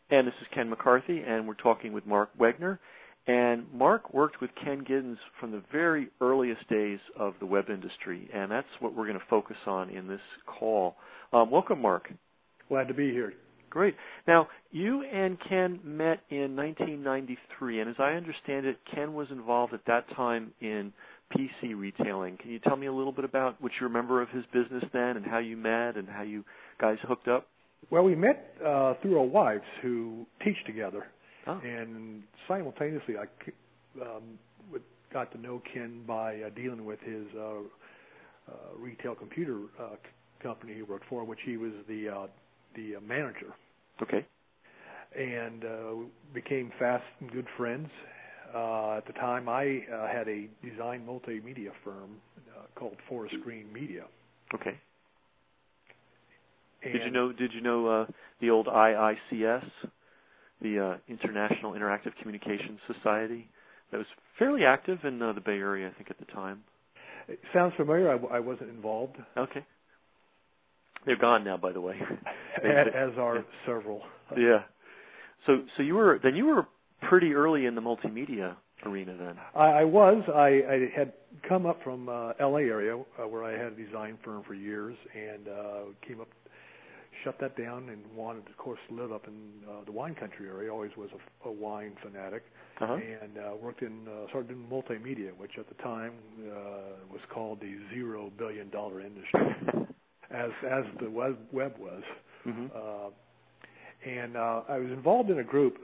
And this is Ken McCarthy, and we're talking with Mark Wegner. And Mark worked with Ken Giddens from the very earliest days of the web industry, and that's what we're going to focus on in this call. Welcome, Mark. Glad to be here. Great. Now, you and Ken met in 1993, and as I understand it, Ken was involved at that time in PC retailing. Can you tell me a little bit about what you remember of his business then and how you met and how you guys hooked up? Well, we met through our wives who teach together. Oh. And simultaneously, I got to know Ken by dealing with his retail computer company he worked for, which he was the manager. Okay. And became fast and good friends. At the time, I had a design multimedia firm called Forest Green Media. Okay. And Did you know the old IICS, the International Interactive Communications Society? That was fairly active in the Bay Area, I think, at the time. It sounds familiar. I wasn't involved. Okay. They're gone now, by the way. As are several. Yeah. So you were pretty early in the multimedia arena then. I was. I had come up from L.A. area where I had a design firm for years, and came up, shut that down, and wanted, of course, to live up in the wine country area. Always was a wine fanatic, and worked in started doing multimedia, which at the time was called the $0 billion industry, as the web was. Mm-hmm. And I was involved in a group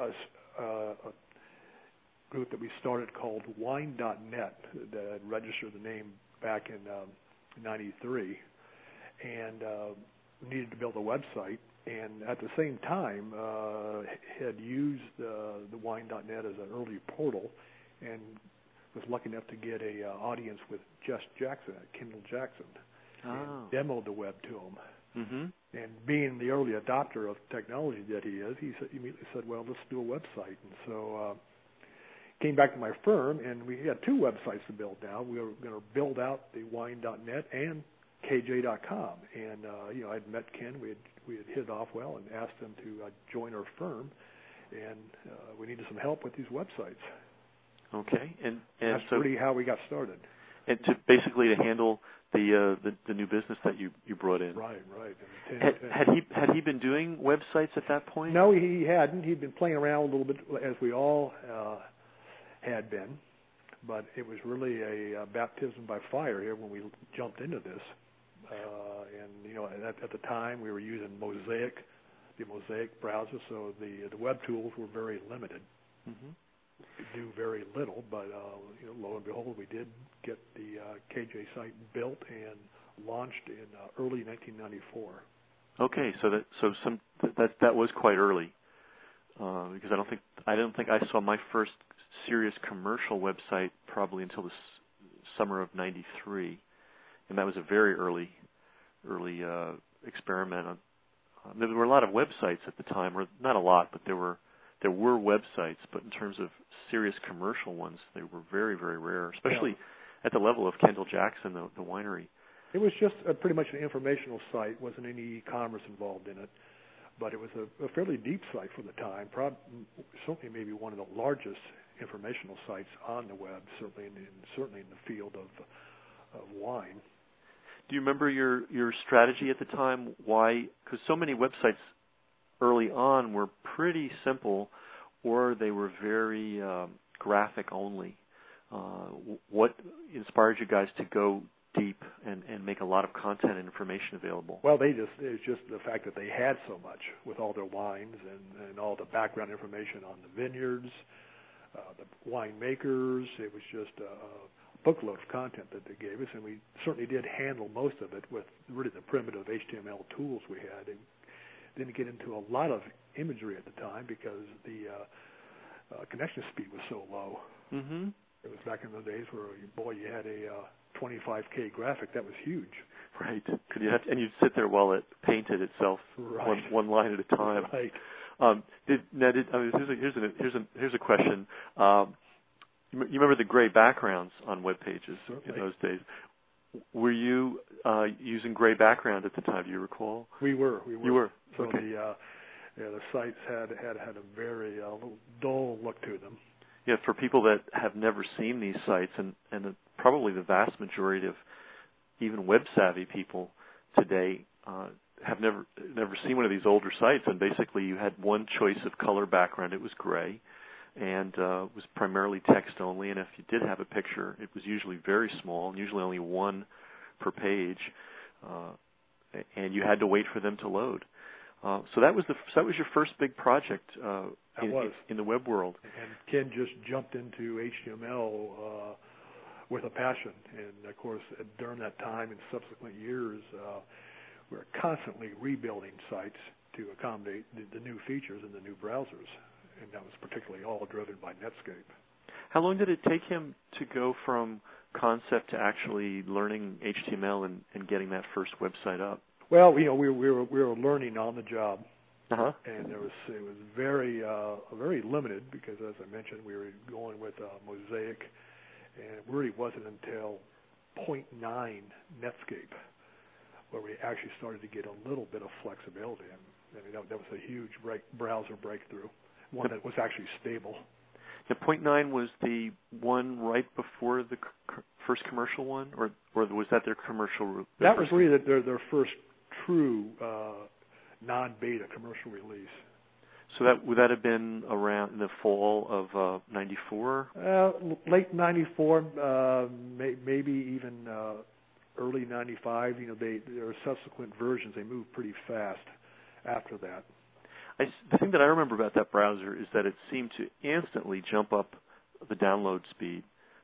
that we started called Wine.net that had registered the name back in '93, and needed to build a website. And at the same time, had used the Wine.net as an early portal, and was lucky enough to get a audience with Jess Jackson at Kendall Jackson, and demoed the web to him. Mm-hmm. And being the early adopter of technology that he is, he immediately said, "Well, let's do a website." And so came back to my firm, and we had two websites to build now. We were going to build out the Wine.net and KJ.com. And I'd met Ken. We had hit it off well, and asked him to join our firm, and we needed some help with these websites. Okay, and that's so really how we got started. And to handle the new business that you brought in. Right. Had he been doing websites at that point? No, he hadn't. He'd been playing around a little bit, as we all had been, but it was really a baptism by fire here when we jumped into this. And at the time we were using Mosaic, the Mosaic browser, so the web tools were very limited. Mm-hmm. We do very little, but lo and behold, we did get the KJ site built and launched in early 1994. Okay, so that was quite early, because I don't think I saw my first serious commercial website probably until the summer of '93, and that was a very early experiment. There were a lot of websites at the time, or not a lot, but there were websites, but in terms of serious commercial ones, they were very, very rare, especially at the level of Kendall Jackson, the winery. It was just pretty much an informational site. Wasn't any e-commerce involved in it, but it was a fairly deep site for the time. Certainly, maybe one of the largest informational sites on the web. Certainly in the field of wine. Do you remember your strategy at the time? Why? Because so many websites early on were pretty simple, or they were very graphic only. What inspired you guys to go deep and make a lot of content and information available? Well, it was just the fact that they had so much with all their wines and all the background information on the vineyards, the winemakers. It was just a bookload of content that they gave us, and we certainly did handle most of it with really the primitive HTML tools we had. And didn't get into a lot of imagery at the time because the connection speed was so low. Mm-hmm. It was back in the days where, you had a 25K graphic. That was huge. Right. And you'd sit there while it painted itself, one line at a time. Right. Here's a question. You remember the gray backgrounds on web pages in those days? Were you using gray background at the time? Do you recall? We were. You were. So okay. the sites had a very little dull look to them. Yeah, for people that have never seen these sites, and probably the vast majority of even web-savvy people today have never seen one of these older sites, and basically you had one choice of color background. It was gray, and was primarily text only, and if you did have a picture, it was usually very small, and usually only one per page, and you had to wait for them to load. So that was your first big project in the web world. And Ken just jumped into HTML with a passion, and of course during that time and subsequent years, we were constantly rebuilding sites to accommodate the new features and the new browsers, and that was particularly all driven by Netscape. How long did it take him to go from concept to actually learning HTML and getting that first website up? Well, we were learning on the job, and it was very limited because, as I mentioned, we were going with Mosaic, and it really wasn't until 0.9 Netscape where we actually started to get a little bit of flexibility, and that was a huge browser breakthrough, one that was actually stable. The 0.9 was the one right before the first commercial one, or was that their commercial? That was really their first true non-beta commercial release. So would that have been around in the fall of '94? Late '94, maybe even early '95. There are subsequent versions. They moved pretty fast after that. The thing that I remember about that browser is that it seemed to instantly jump up the download speed.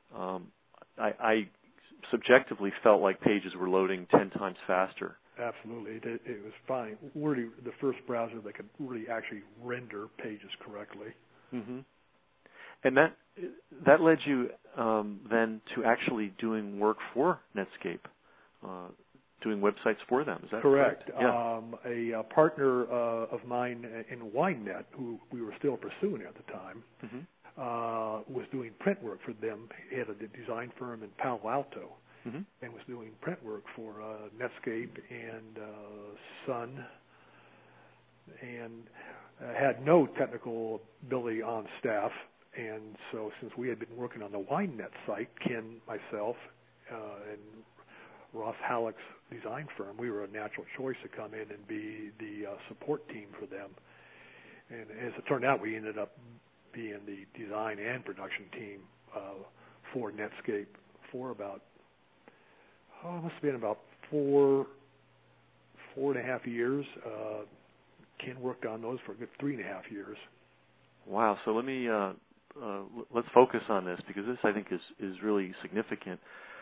I subjectively felt like pages were loading 10 times faster. Absolutely. It was fine. Really, the first browser that could really actually render pages correctly. Mm-hmm. And that led you then to actually doing work for Netscape, doing websites for them. Is that correct? Yeah. A partner of mine in WineNet, who we were still pursuing at the time, was doing print work for them. He had a design firm in Palo Alto. Mm-hmm. And was doing print work for Netscape and Sun, and had no technical ability on staff. And so since we had been working on the WineNet site, Ken, myself, and Ross Halleck's design firm, we were a natural choice to come in and be the support team for them. And as it turned out, we ended up being the design and production team for Netscape for about it must have been about 4.5 years. Ken worked on those for a good 3.5 years. Wow. So let me let's focus on this, because this, I think, is really significant.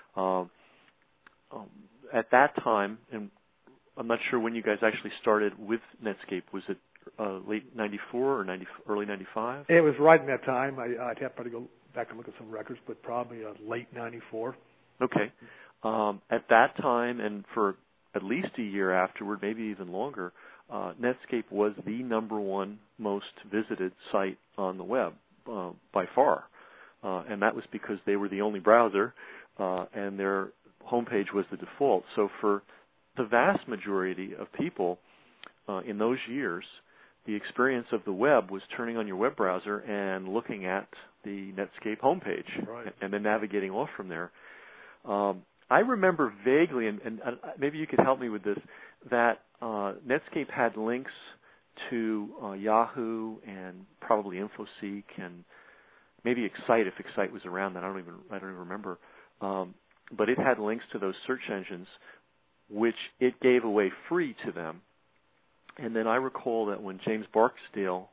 At that time, and I'm not sure when you guys actually started with Netscape. Was it late '94 or early '95? It was right in that time. I'd have to go back and look at some records, but probably late '94. Okay. At that time, and for at least a year afterward, maybe even longer, Netscape was the number one most visited site on the web by far. And that was because they were the only browser, and their homepage was the default. So for the vast majority of people in those years, the experience of the web was turning on your web browser and looking at the Netscape homepage, right, and then navigating off from there. I remember vaguely, and maybe you could help me with this, that Netscape had links to Yahoo and probably InfoSeek and maybe Excite, if Excite was around then. I don't even remember. But it had links to those search engines, which it gave away free to them. And then I recall that when James Barksdale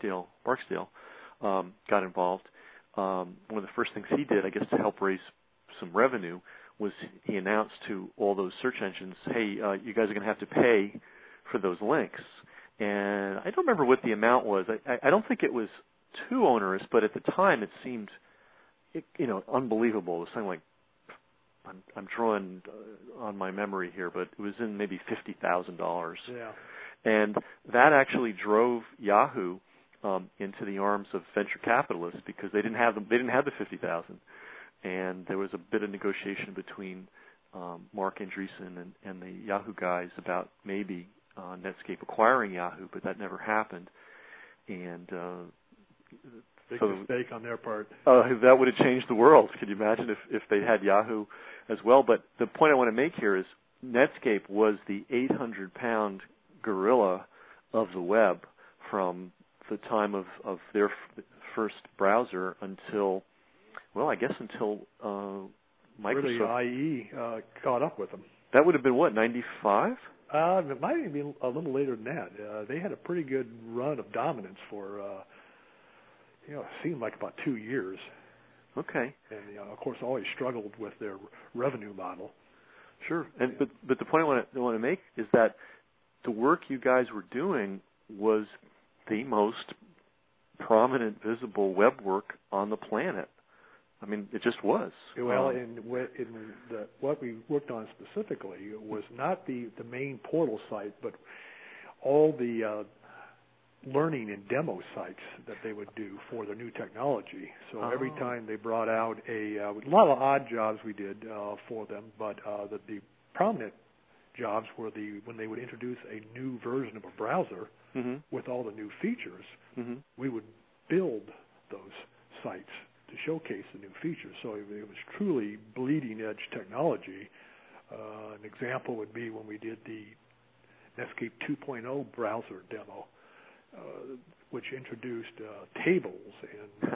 got involved, one of the first things he did, I guess, to help raise some revenue, was he announced to all those search engines, hey, you guys are going to have to pay for those links. And I don't remember what the amount was. I don't think it was too onerous, but at the time it seemed, unbelievable. It was something like, I'm drawing on my memory here, but it was in maybe $50,000. Yeah. And that actually drove Yahoo into the arms of venture capitalists, because they didn't have the $50,000. And there was a bit of negotiation between Mark Andreessen and the Yahoo guys about maybe Netscape acquiring Yahoo, but that never happened. And big mistake on their part. That would have changed the world. Could you imagine if they had Yahoo as well? But the point I want to make here is Netscape was the 800-pound gorilla of the web from the time of their first browser until Microsoft. Really, IE caught up with them. That would have been what, 95? It might even be a little later than that. They had a pretty good run of dominance for, it seemed like about 2 years. Okay. And of course, always struggled with their revenue model. Sure. And but the point I want to make is that the work you guys were doing was the most prominent, visible web work on the planet. I mean, it just was. Well, what we worked on specifically was not the main portal site, but all the learning and demo sites that they would do for the new technology. So every time they brought out a lot of odd jobs we did for them, but the prominent jobs were when they would introduce a new version of a browser with all the new features, we would build those sites to showcase the new features. So it was truly bleeding edge technology. An example would be when we did the Netscape 2.0 browser demo, which introduced tables and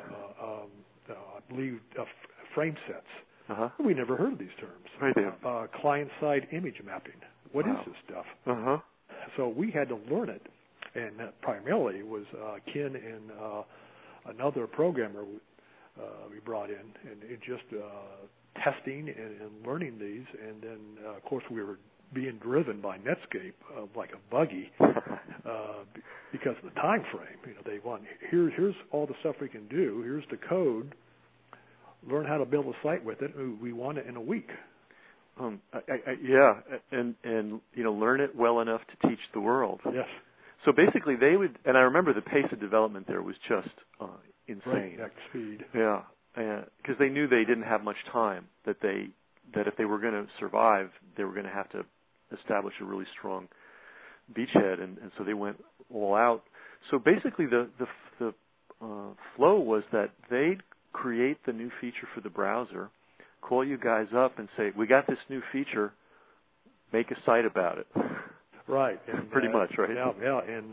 I believe frame sets. We never heard of these terms. Right. Client-side image mapping. What is this stuff? So we had to learn it, and that primarily was Ken and another programmer we brought in, and it just testing and learning these, and then of course we were being driven by Netscape like a buggy because of the time frame. They want here's all the stuff we can do. Here's the code. Learn how to build a site with it. We want it in a week. And learn it well enough to teach the world. Yes. So basically, they would, and I remember the pace of development there was just insane. Breakneck speed. Yeah, because they knew they didn't have much time. That if they were going to survive, they were going to have to establish a really strong beachhead, and so they went all out. So basically, the flow was that they'd create the new feature for the browser, call you guys up, and say, "We got this new feature. Make a site about it." Right. And, pretty much, right? Yeah, and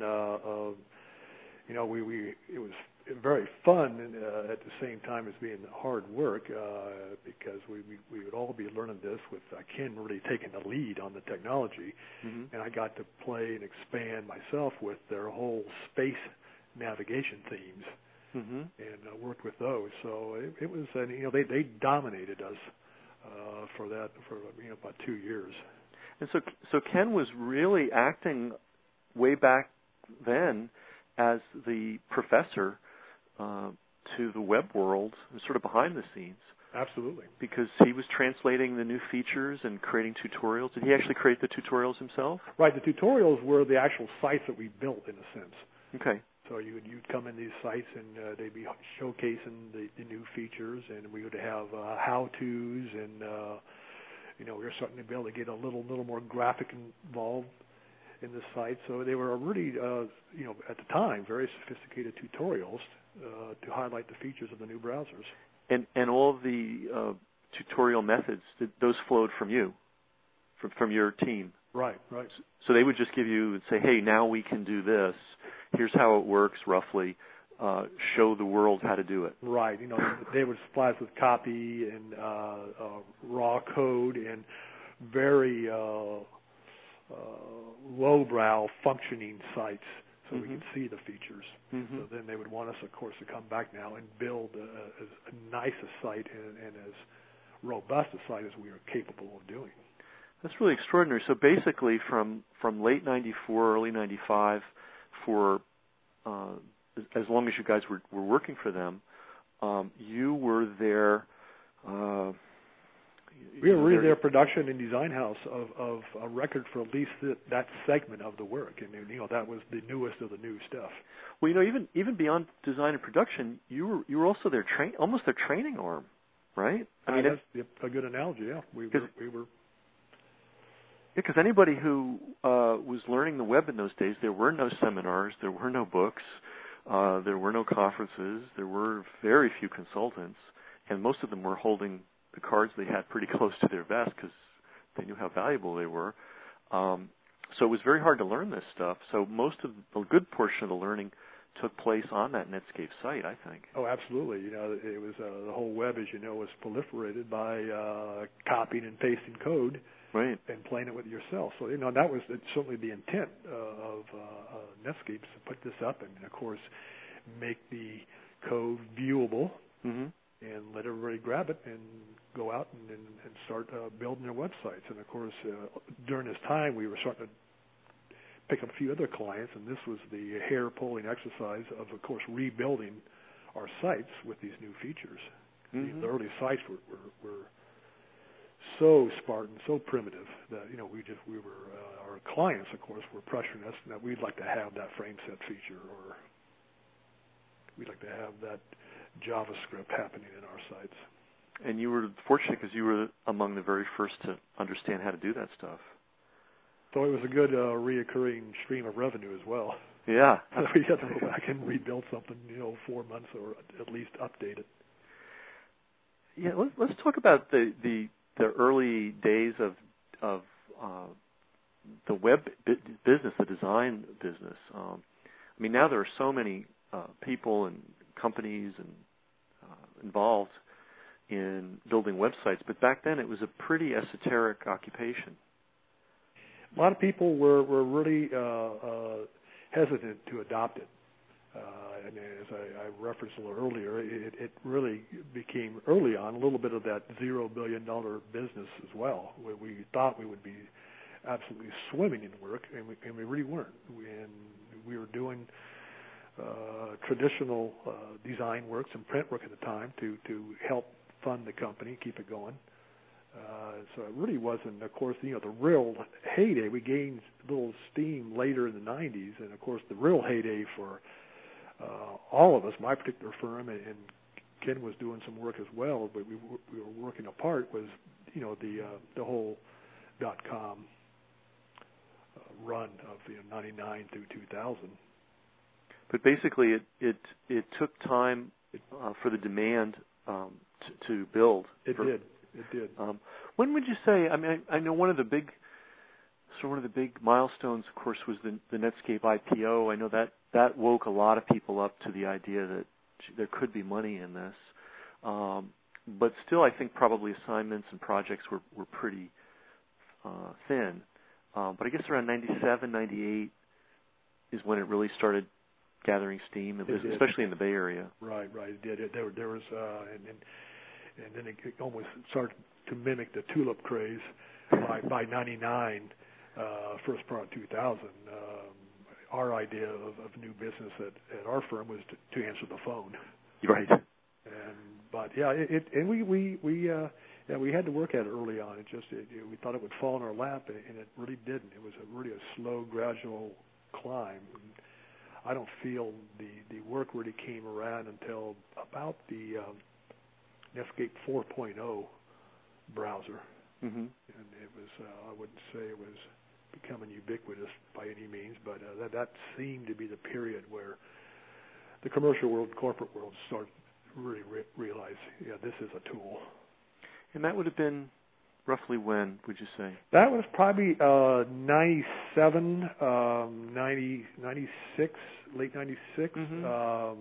it was very fun at the same time as being hard work because we would all be learning this with Ken really taking the lead on the technology, and I got to play and expand myself with their whole space navigation themes, and worked with those. So it was, they dominated us for that for about 2 years. And so Ken was really acting way back then as the professor to the web world, sort of behind the scenes. Absolutely. Because he was translating the new features and creating tutorials. Did he actually create the tutorials himself? Right. The tutorials were the actual sites that we built, in a sense. Okay. So you'd come in these sites and they'd be showcasing the new features, and we would have how-tos, and we were starting to be able to get a little more graphic involved in the site. So they were really, at the time, very sophisticated tutorials to highlight the features of the new browsers. And all of the tutorial methods, those flowed from you, from your team. Right. So they would just give you and say, "Hey, now we can do this. Here's how it works roughly. Show the world how to do it." Right. They would supply us with copy and raw code and very lowbrow functioning sites, so we could see the features. So then they would want us, of course, to come back now and build as nice a site and as robust a site as we are capable of doing. That's really extraordinary. So basically, from late '94, early '95, for as long as you guys were working for them, you were their we were really their production and design house of a record for at least that segment of the work, and that was the newest of the new stuff. Well, even beyond design and production, you were also almost their training arm, right? I mean, that's a good analogy. Yeah, we were. because anybody who was learning the web in those days, there were no seminars, there were no books, there were no conferences, there were very few consultants, and most of them were holding the cards they had pretty close to their vest because they knew how valuable they were. So it was very hard to learn this stuff. So most of a good portion of the learning took place on that Netscape site, I think. Oh, absolutely. You know, it was the whole web, as you know, was proliferated by copying and pasting code, right, and playing it with yourself. So you know that was certainly the intent of Netscape, to put this up and of course make the code viewable, mm-hmm. and let everybody grab it and go out and start building their websites. And of course, during this time, we were starting to pick up a few other clients, and this was the hair-pulling exercise of course, rebuilding our sites with these new features. Mm-hmm. The early sites were so Spartan, so primitive that you know we were our clients, of course, were pressuring us that we'd like to have that frame set feature, or we'd like to have that JavaScript happening in our sites. And you were fortunate because you were among the very first to understand how to do that stuff. So it was a good reoccurring stream of revenue as well. Yeah. We had to go back and rebuild something, 4 months, or at least update it. Yeah, let's talk about the early days of the web business, the design business. I mean, now there are so many people and companies and involved in building websites, but back then it was a pretty esoteric occupation. A lot of people were really hesitant to adopt it. And as I referenced a little earlier, it really became early on a little bit of that $0 billion business as well, where we thought we would be absolutely swimming in work, and we really weren't. And we were doing traditional design works and print work at the time to help fund the company, keep it going. So it really wasn't, of course, the real heyday. We gained a little steam later in the 90s, and of course the real heyday for all of us, my particular firm, and Ken was doing some work as well, but we were working apart, was the whole .com run of 99 through 2000. But basically, it took time for the demand to build. It did. When would you say? I mean, I know one of the big milestones, of course, was the Netscape IPO. I know that woke a lot of people up to the idea that there could be money in this. But still, I think probably assignments and projects were pretty thin. But I guess around 97, 98 is when it really started gathering steam, especially in the Bay Area. Right. It did. There was, and then it almost started to mimic the tulip craze by 99, first part of 2000. Our idea of new business at our firm was to answer the phone. Right. But we had to work at it early on. We thought it would fall in our lap, and it really didn't. It was really a slow, gradual climb. And I don't feel the work really came around until about the Netscape 4.0 browser. Mm-hmm. And it was, I wouldn't say it was becoming ubiquitous by any means, but that seemed to be the period where the commercial world, corporate world started to really realize, this is a tool. And that would have been roughly when, would you say? That was probably 97, 96, late 96. Mm-hmm.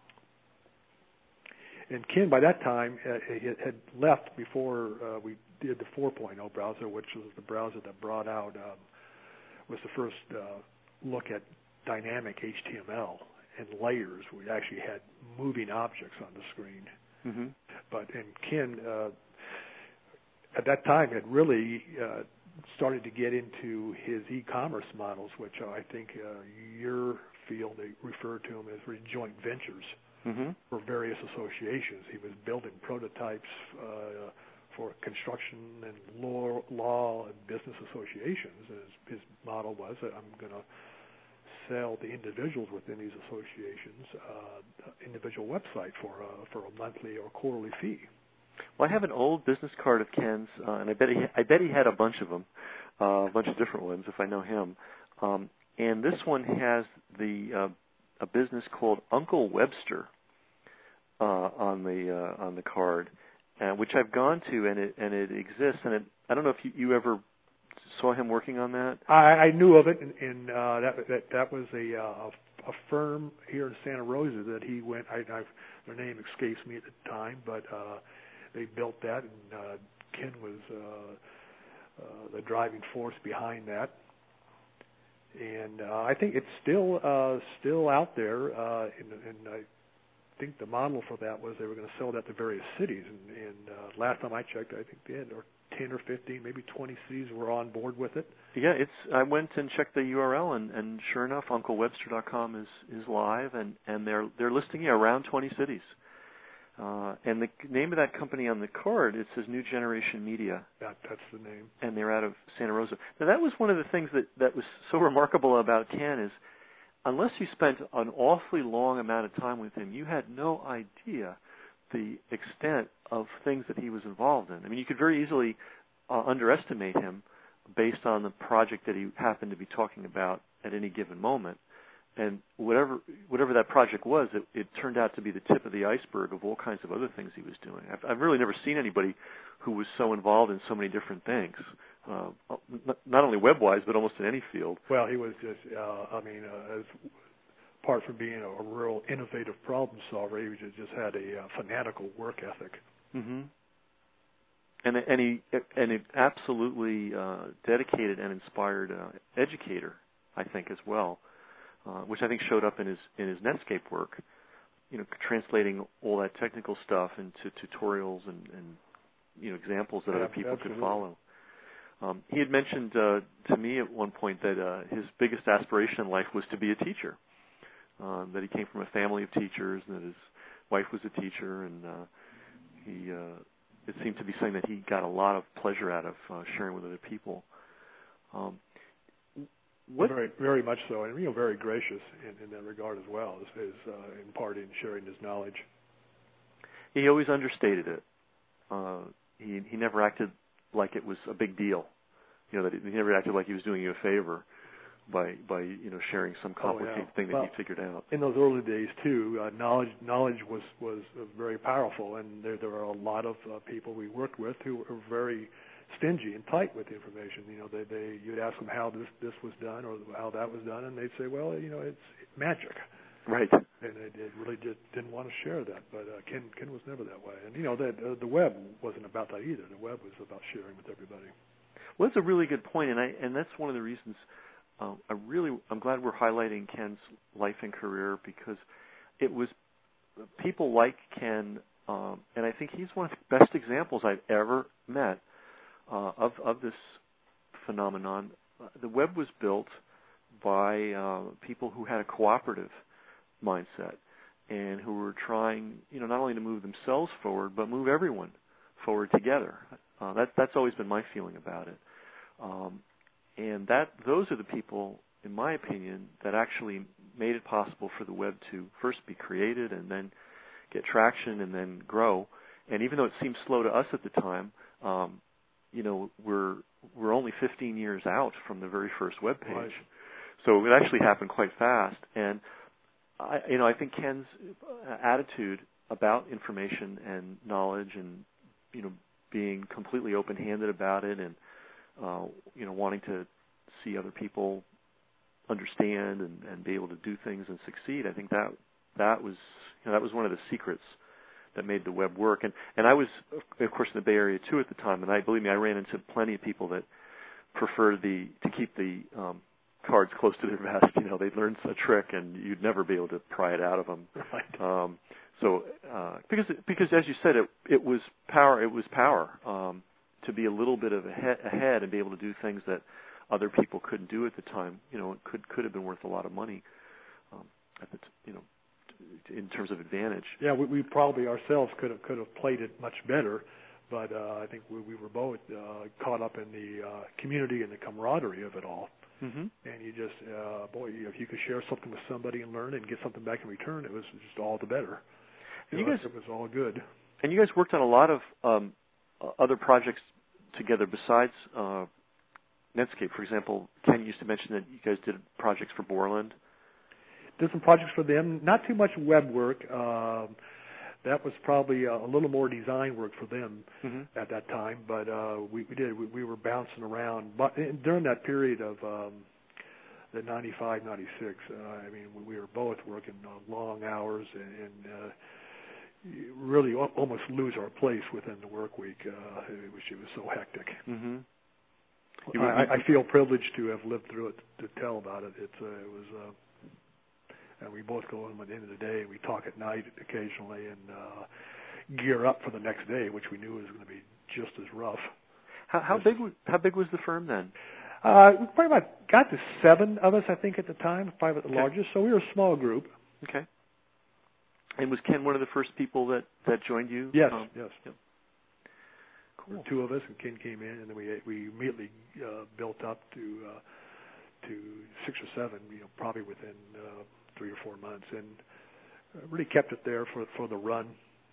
And Ken, by that time, had left before we did the 4.0 browser, which was the browser that brought out, was the first look at dynamic HTML and layers. We actually had moving objects on the screen. Mm-hmm. And Ken, at that time, had really started to get into his e-commerce models, which I think your field, they refer to them as really joint ventures. Mm-hmm. For various associations. He was building prototypes for construction and law and business associations. His model was that I'm going to sell the individuals within these associations individual website for a monthly or quarterly fee. Well, I have an old business card of Ken's, and I bet he had a bunch of them. a bunch of different ones if I know him. And this one has a business called Uncle Webster on the card, which I've gone to, and it exists. And I don't know if you ever saw him working on that. I knew of it, and that was a firm here in Santa Rosa that he went. Their name escapes me at the time, but they built that, and Ken was the driving force behind that. And I think it's still out there, and I think the model for that was they were going to sell that to various cities. And last time I checked, I think they had 10 or 15, maybe 20 cities were on board with it. Yeah, I went and checked the URL, and sure enough, UncleWebster.com is live, and they're listing around 20 cities. And the name of that company on the card, it says New Generation Media. That's the name. And they're out of Santa Rosa. Now, that was one of the things that was so remarkable about Ken is, unless you spent an awfully long amount of time with him, you had no idea the extent of things that he was involved in. I mean, you could very easily underestimate him based on the project that he happened to be talking about at any given moment. And whatever that project was, it turned out to be the tip of the iceberg of all kinds of other things he was doing. I've really never seen anybody who was so involved in so many different things, not only web-wise, but almost in any field. Well, he was just, as apart from being a real innovative problem solver, he just had a fanatical work ethic. Mm-hmm. And he absolutely dedicated and inspired educator, I think, as well. Which I think showed up in his Netscape work, translating all that technical stuff into tutorials and examples that other people could follow. He had mentioned to me at one point that his biggest aspiration in life was to be a teacher, that he came from a family of teachers, and that his wife was a teacher, and it seemed to be something that he got a lot of pleasure out of sharing with other people. Very, very much so, and very gracious in that regard as well, as imparting, sharing his knowledge. He always understated it. He never acted like it was a big deal. That he never acted like he was doing you a favor by sharing some complicated thing that he figured out. In those early days too, knowledge was very powerful, and there were a lot of people we worked with who were very stingy and tight with information. You'd ask them how this was done or how that was done, and they'd say, well, it's magic. Right. And they really didn't want to share that. But Ken was never that way. And the web wasn't about that either. The web was about sharing with everybody. Well, that's a really good point, and that's one of the reasons I'm glad we're highlighting Ken's life and career, because it was people like Ken, and I think he's one of the best examples I've ever met of this phenomenon. The web was built by people who had a cooperative mindset and who were trying, not only to move themselves forward, but move everyone forward together. That's always been my feeling about it. And those are the people, in my opinion, that actually made it possible for the web to first be created and then get traction and then grow. And even though it seemed slow to us at the time, we're only 15 years out from the very first web page. Right. So it actually happened quite fast. And I think Ken's attitude about information and knowledge and being completely open-handed about it and wanting to see other people understand and be able to do things and succeed, I think that was one of the secrets that made the web work. And I was, of course, in the Bay Area too at the time, and believe me, I ran into plenty of people that prefer to keep the cards close to their vest. They'd learn a trick, and you'd never be able to pry it out of them. Right. Because as you said, it was power. It was power to be a little bit ahead and be able to do things that other people couldn't do at the time. It could have been worth a lot of money in terms of advantage. Yeah, we probably ourselves could have played it much better, but I think we were both caught up in the community and the camaraderie of it all. Mm-hmm. And you just, if you could share something with somebody and learn and get something back in return, it was just all the better. It was all good. And you guys worked on a lot of other projects together besides Netscape? For example, Ken used to mention that you guys did projects for Borland. Did some projects for them. Not too much web work. That was probably a little more design work for them at that time. But we did. We were bouncing around. But during that period of the 95, 96, I mean, we were both working long hours and really almost lose our place within the work week. It was so hectic. Mm-hmm. I feel privileged to have lived through it to tell about it. It was, and we both go in at the end of the day. We talk at night occasionally and gear up for the next day, which we knew was going to be just as rough. How big was the firm then? We probably got to 7 of us, I think, at the time, 5 at the largest. So we were a small group. Okay. And was Ken one of the first people that joined you? Yes, yes. Yep. Cool. There were 2 of us, and Ken came in, and then we immediately built up to 6 or 7, probably within 3 or 4 months, and really kept it there for the run.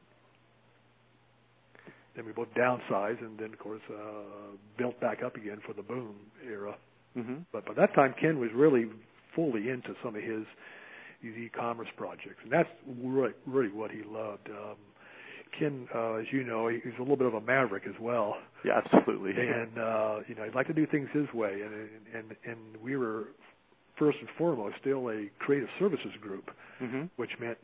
Then we both downsized, and then, of course, built back up again for the boom era. Mm-hmm. But by that time, Ken was really fully into some of these e-commerce projects, and that's really what he loved. Ken, as you know, he's a little bit of a maverick as well. Yeah, absolutely. And he'd like to do things his way, and we were first and foremost still a creative services group, which meant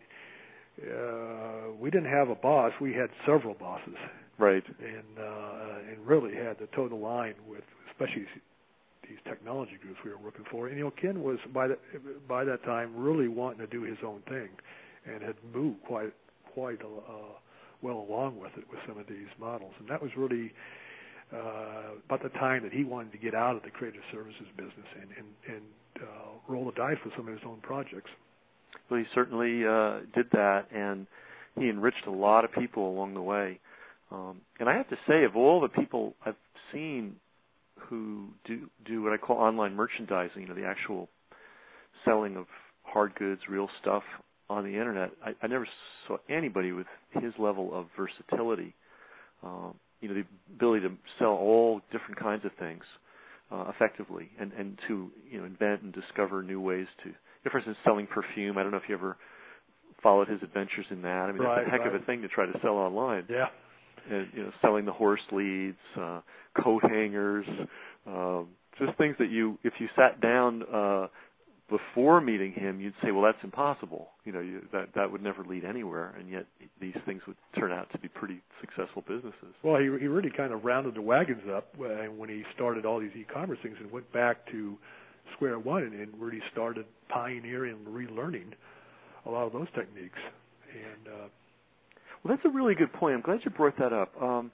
we didn't have a boss; we had several bosses. Right. And really had to toe the line with, especially these technology groups we were working for. And Ken was by that time really wanting to do his own thing, and had moved quite well along with it with some of these models. And that was really about the time that he wanted to get out of the creative services business and roll the dice with some of his own projects. Well, he certainly did that, and he enriched a lot of people along the way. And I have to say, of all the people I've seen who do what I call online merchandising, the actual selling of hard goods, real stuff on the internet, I never saw anybody with his level of versatility. The ability to sell all different kinds of things effectively, and to invent and discover new ways to. For instance, selling perfume. I don't know if you ever followed his adventures in that. I mean, that's a heck of a thing to try to sell online. Yeah. And, selling the horse leads, coat hangers, just things that if you sat down before meeting him, you'd say, well, that's impossible. That would never lead anywhere, and yet these things would turn out to be pretty successful businesses. Well, he really kind of rounded the wagons up when he started all these e-commerce things and went back to square one and really started pioneering and relearning a lot of those techniques. And well, that's a really good point. I'm glad you brought that up.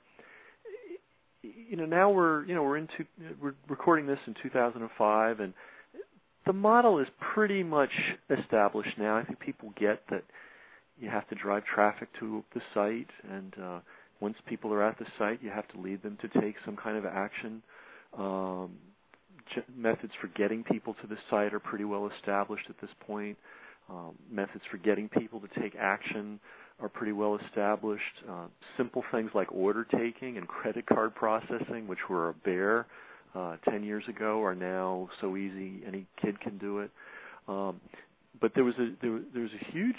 Now we're recording this in 2005, and the model is pretty much established now. I think people get that you have to drive traffic to the site, and once people are at the site, you have to lead them to take some kind of action. Methods for getting people to the site are pretty well established at this point. Methods for getting people to take action are pretty well established. Simple things like order taking and credit card processing, which were a bear 10 years ago, are now so easy any kid can do it. But there was a huge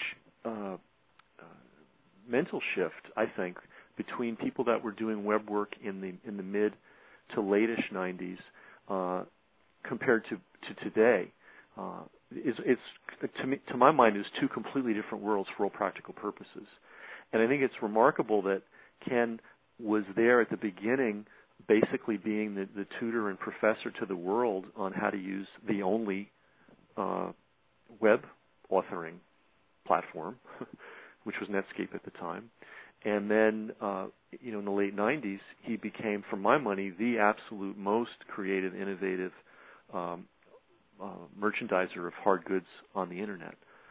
mental shift, I think, between people that were doing web work in the mid to late-ish 90s compared to today. It's to my mind, is 2 completely different worlds for all practical purposes. And I think it's remarkable that Ken was there at the beginning, basically being the tutor and professor to the world on how to use the only web authoring platform, which was Netscape at the time. And then, in the late 90s, he became, for my money, the absolute most creative, innovative merchandiser of hard goods on the internet.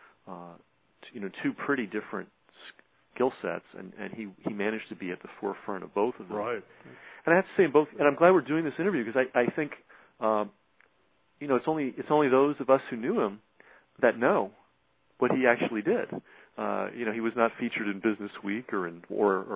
2 pretty different skill sets, and he managed to be at the forefront of both of them. Right. And I have to say, and I'm glad we're doing this interview because I think, it's only those of us who knew him that know what he actually did. He was not featured in Business Week or in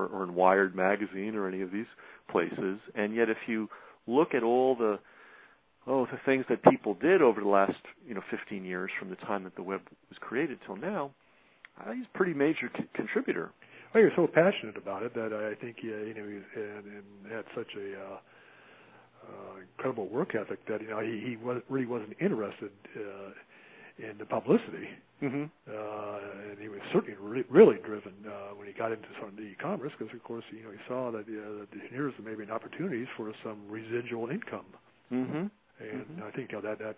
Wired magazine or any of these places, and yet if you look at all the the things that people did over the last 15 years from the time that the web was created till now, he's a pretty major contributor. Well, he was so passionate about it that I think he had such a incredible work ethic that he really wasn't interested in the publicity, and he was certainly really driven when he got into some of the e-commerce, because of course he saw that here's maybe an opportunities for some residual income, and I think that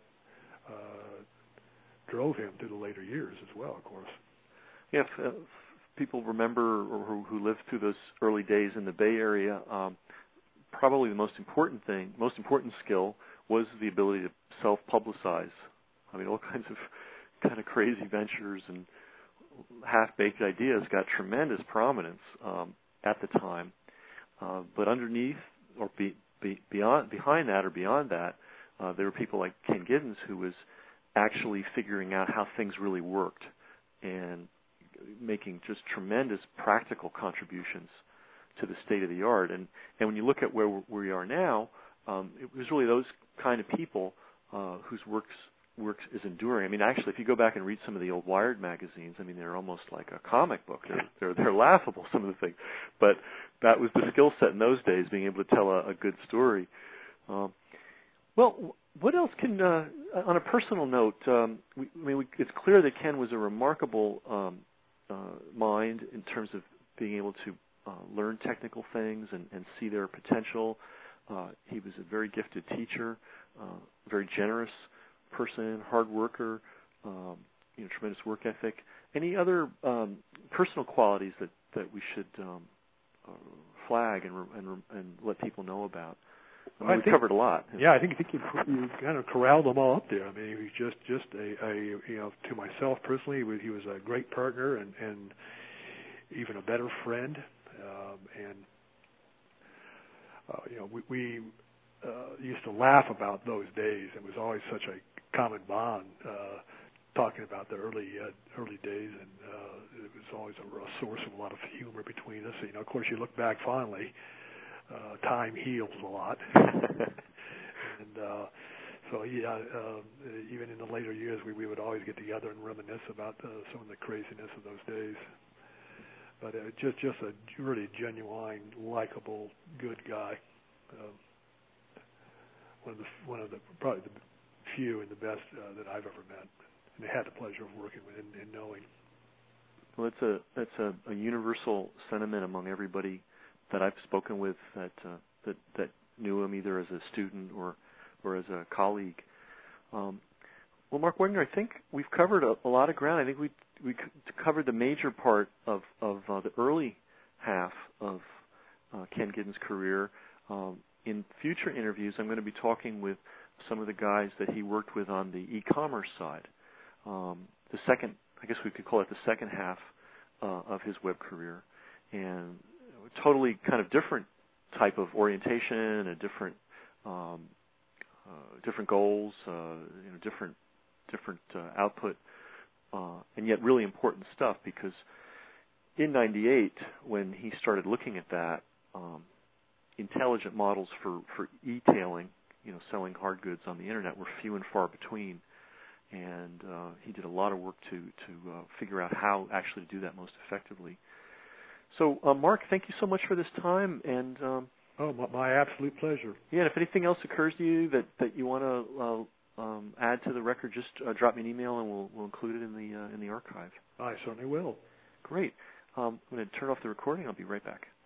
drove him to the later years as well, of course. Yeah, if people remember or who lived through those early days in the Bay Area, probably the most important skill was the ability to self-publicize. I mean, all kinds of kind of crazy ventures and half-baked ideas got tremendous prominence at the time. But underneath or behind that or beyond that, there were people like Ken Giddens, who was actually figuring out how things really worked and making just tremendous practical contributions to the state of the art. And when you look at where we are now, it was really those kind of people whose works is enduring. I mean, actually, if you go back and read some of the old Wired magazines, I mean, they're almost like a comic book. They're laughable, some of the things. But that was the skill set in those days, being able to tell a good story. Well, what else can, on a personal note, it's clear that Ken was a remarkable mind in terms of being able to learn technical things and see their potential. He was a very gifted teacher, very generous person, hard worker, tremendous work ethic. Any other personal qualities that we should flag and let people know about? We covered a lot. Yeah, I think you kind of corralled them all up there. I mean, he was just a to myself personally, he was a great partner and even a better friend. We used to laugh about those days. It was always such a common bond talking about the early days, and it was always a source of a lot of humor between us. Of course, you look back fondly. Time heals a lot, and so even in the later years, we would always get together and reminisce about some of the craziness of those days. But just a really genuine, likable, good guy. One of the probably the few and the best that I've ever met, and I had the pleasure of working with and knowing. Well, that's a universal sentiment among everybody that I've spoken with that knew him either as a student or as a colleague. Well, Mark Wegner, I think we've covered a lot of ground. I think we covered the major part of the early half of Ken Giddens' career. In future interviews, I'm going to be talking with some of the guys that he worked with on the e-commerce side. The second, I guess we could call it the second half of his web career, and totally kind of different type of orientation, a different goals, different output, and yet really important stuff, because in '98, when he started looking at that, intelligent models for e-tailing, selling hard goods on the internet, were few and far between, and he did a lot of work to figure out how actually to do that most effectively. So, Mark, thank you so much for this time, and my absolute pleasure. Yeah, and if anything else occurs to you that you want to add to the record, just drop me an email, and we'll include it in the archive. I certainly will. Great. I'm going to turn off the recording. I'll be right back.